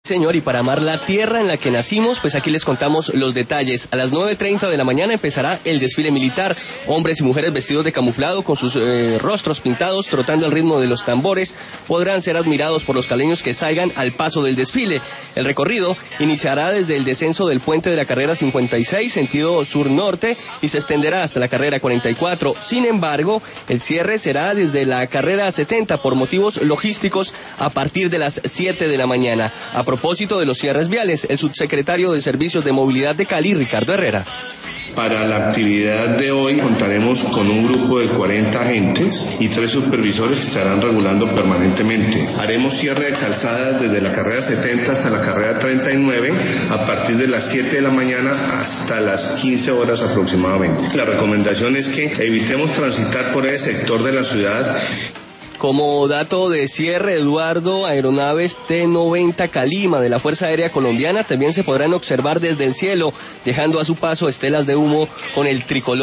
Señor, y para amar la tierra en la que nacimos, pues aquí les contamos los detalles. A las 9:30 de la mañana empezará el desfile militar. Hombres y mujeres vestidos de camuflado con sus rostros pintados, trotando al ritmo de los tambores, podrán ser admirados por los caleños que salgan al paso del desfile. El recorrido iniciará desde el descenso del puente de la carrera 56, sentido sur-norte, y se extenderá hasta la carrera 44. Sin embargo, el cierre será desde la carrera 70 por motivos logísticos a partir de las 7 de la mañana. A propósito de los cierres viales, el subsecretario de Servicios de Movilidad de Cali, Ricardo Herrera. Para la actividad de hoy contaremos con un grupo de 40 agentes y 3 supervisores que estarán regulando permanentemente. Haremos cierre de calzadas desde la carrera 70 hasta la carrera 39 a partir de las 7 de la mañana hasta las 15 horas aproximadamente. La recomendación es que evitemos transitar por ese sector de la ciudad. Como dato de cierre, Eduardo, aeronaves T-90 Calima de la Fuerza Aérea Colombiana también se podrán observar desde el cielo, dejando a su paso estelas de humo con el tricolor.